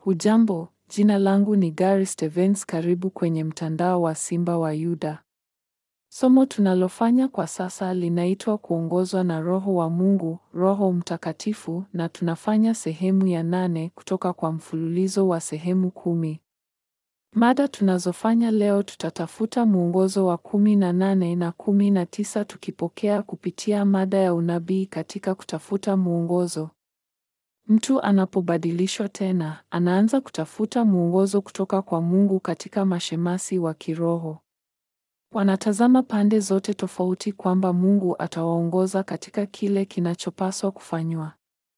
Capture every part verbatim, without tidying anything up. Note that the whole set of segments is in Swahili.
Hujambo, jina langu ni Gary Stevens. Karibu kwenye mtandao wa Simba wa Yuda. Somo tunalofanya kwa sasa linaitwa kuongozwa na Roho wa Mungu, Roho Mtakatifu, na tunafanya sehemu ya nane kutoka kwa mfululizo wa sehemu kumi. Mada tunazofanya leo, tutatafuta mwongozo wa kumi na nane na kumi na tisa tukipokea kupitia mada ya unabii katika kutafuta mwongozo. Mtu anapobadilishwa tena, anaanza kutafuta mwongozo kutoka kwa Mungu katika mashemasi wa kiroho. Wanatazama pande zote tofauti kwamba Mungu atawaongoza katika kile kinachopaswa kufanywa.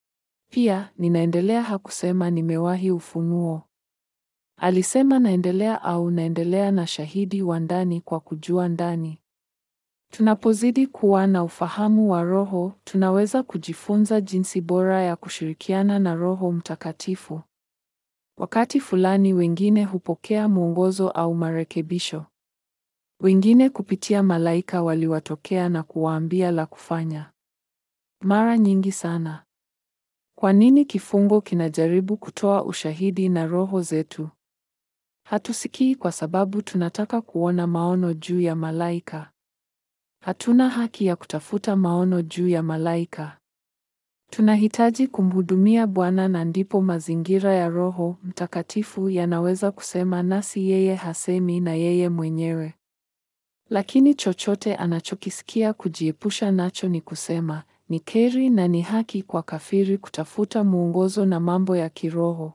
Pia, ninaendelea hakusema nimewahi ufunuo. Alisema naendelea au naendelea na shahidi wa ndani kwa kujua ndani. Tunapozidi kuwa na ufahamu wa Roho, tunaweza kujifunza jinsi bora ya kushirikiana na Roho Mtakatifu. Wakati fulani wengine hupokea mwongozo au marekebisho. Wengine kupitia malaika waliwatokea na kuwaambia la kufanya. Mara nyingi sana. Kwa nini kifungo kinajaribu kutoa ushahidi na roho zetu? Hatusikii kwa sababu tunataka kuona maono juu ya malaika. Hatuna haki ya kutafuta maono juu ya malaika. Tunahitaji kumhudumia Bwana, na ndipo mazingira ya Roho Mtakatifu yanaweza kusema nasi. Yeye hasemi na yeye mwenyewe. Lakini chochote anachokisikia kujiepusha nacho ni kusema, ni kheri na ni haki kwa kafiri kutafuta mwongozo na mambo ya kiroho.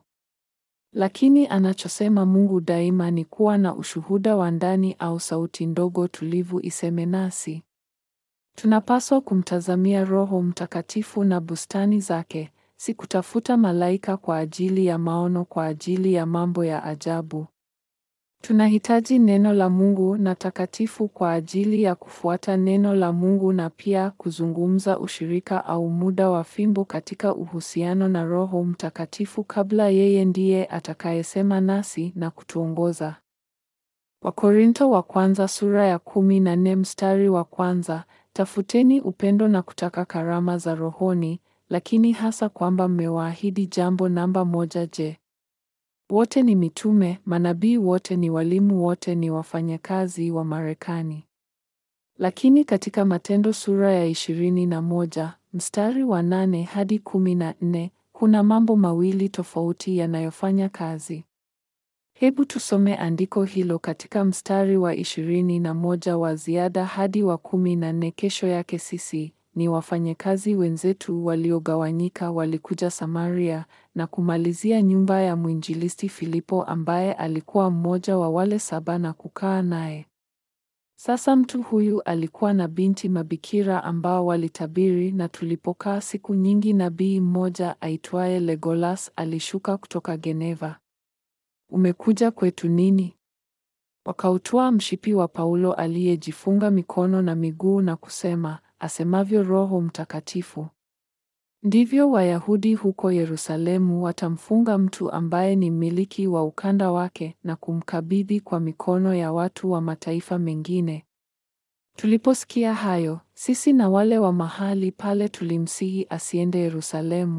Lakini anachosema Mungu daima ni kuwa na ushuhuda wa ndani au sauti ndogo tulivu iseme nasi. Tunapaswa kumtazamia Roho Mtakatifu na bustani zake, si kutafuta malaika kwa ajili ya maono, kwa ajili ya mambo ya ajabu. Tunahitaji neno la Mungu na takatifu kwa ajili ya kufuata neno la Mungu, na pia kuzungumza ushirika au muda wa fimbo katika uhusiano na Roho Mtakatifu kabla yeye ndiye atakayesema nasi na kutuongoza. Wakorintho wa kwanza sura ya kumi na nne mstari wa kwanza, tafuteni upendo na kutaka karama za rohoni, lakini hasa kwamba mmewaahidi jambo namba moja. Je, wote ni mitume? Manabii wote ni walimu? Wote ni wafanyakazi wa Marekani? Lakini katika Matendo sura ya ishirini na moja mstari wa nane hadi kumi na nne kuna mambo mawili tofauti yanayofanya kazi. Hebu tusome andiko hilo katika mstari wa ishirini na moja wa ziada hadi wa kumi na nne. Kesho yake sisi ni wafanyakazi wenzetu waliogawanyika walikuja Samaria na kumalizia nyumba ya mwinjilisti Filipo, ambaye alikuwa mmoja wa wale saba, na kukaa naye. Sasa mtu huyu alikuwa na binti mabikira ambao walitabiri, na tulipokaa siku nyingi, nabii mmoja aitwaye Legolas alishuka kutoka Geneva. Umekuja kwetu nini? Wakautwaa mshipi wa Paulo aliyejifunga mikono na miguu na kusema, asemavyo Roho Mtakatifu, ndivyo Wayahudi huko Yerusalemu watamfunga mtu ambaye ni mmiliki wa ukanda wake na kumkabidhi kwa mikono ya watu wa mataifa mengine. Tuliposikia hayo, sisi na wale wa mahali pale tulimsihi asiende Yerusalemu.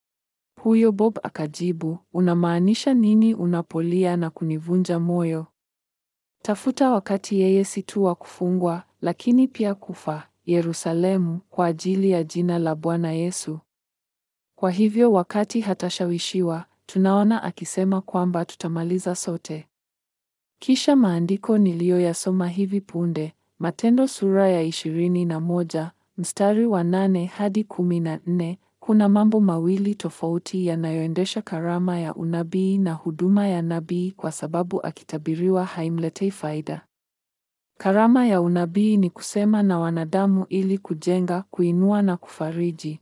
Huyo Bob akajibu, unamaanisha nini unapolia na kunivunja moyo? Tafuta wakati yeye si tu wa kufungwa, lakini pia kufa Yerusalemu kwa ajili ya jina la Bwana Yesu. Kwa hivyo wakati hatashawishiwa, tunaona akisema kwamba tutamaliza sote. Kisha maandiko niliyoyasoma hivi punde, Matendo sura ya ishirini na moja mstari wa nane hadi kumi na nne, kuna mambo mawili tofauti yanayoendesha karama ya unabii na huduma ya nabii, kwa sababu akitabiriwa haimletei faida. Karama ya unabii ni kusema na wanadamu ili kujenga, kuinua na kufariji.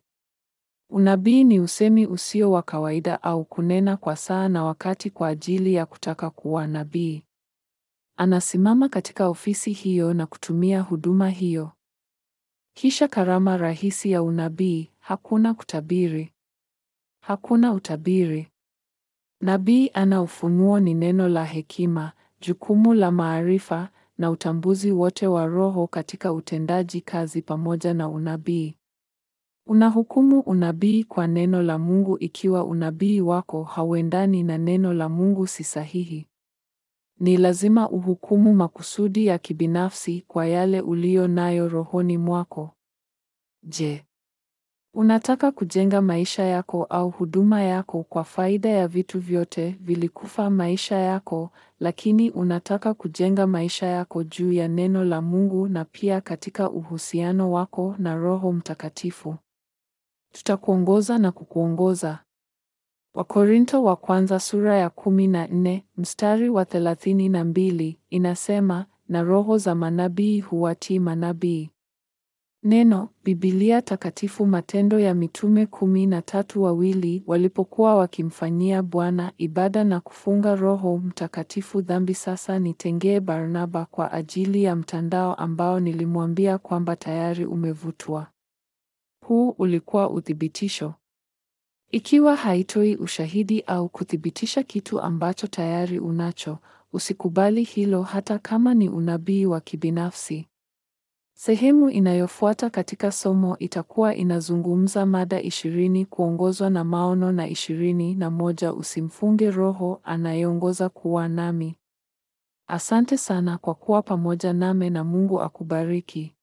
Unabii ni usemi usio wa kawaida au kunena kwa saa na wakati kwa ajili ya kutaka kuwa nabii. Anasimama katika ofisi hiyo na kutumia huduma hiyo. Kisha karama rahisi ya unabii, hakuna kutabiri. Hakuna utabiri. Nabii ana ufunuo, ni neno la hekima, jukumu la maarifa na utambuzi wote wa Roho katika utendaji kazi pamoja na unabii. Unahukumu unabii kwa neno la Mungu ikiwa unabii wako hauendani na neno la Mungu si sahihi. Ni lazima uhukumu makusudi ya kibinafsi kwa yale uliyo nayo rohoni mwako. Je, unataka kujenga maisha yako au huduma yako kwa faida ya vitu vyote vilikufa maisha yako, lakini unataka kujenga maisha yako juu ya neno la Mungu na pia katika uhusiano wako na Roho Mtakatifu? Tutakuongoza na kukuongoza. Wakorintho wa kwanza sura ya kumi na nne mstari wa thelathini na mbili inasema, na roho za manabii huwatii manabii. Neno Biblia Takatifu. Matendo ya Mitume kumi na tatu. Wawili walipokuwa wakimfanyia Bwana ibada na kufunga Roho Mtakatifu dhambi, sasa nitengee Barnaba kwa ajili ya mtandao ambao nilimwambia kwamba tayari umevutwa. Huu ulikuwa uthibitisho. Ikiwa haitoi ushahidi au kuthibitisha kitu ambacho tayari unacho, usikubali hilo hata kama ni unabii wa kibinafsi. Sehemu inayofuata katika somo itakuwa inazungumza mada ishirini kuongozwa na maono na ishirini na moja usimfunge Roho anayeongoza kuwa nami. Asante sana kwa kuwa pamoja nami na Mungu akubariki.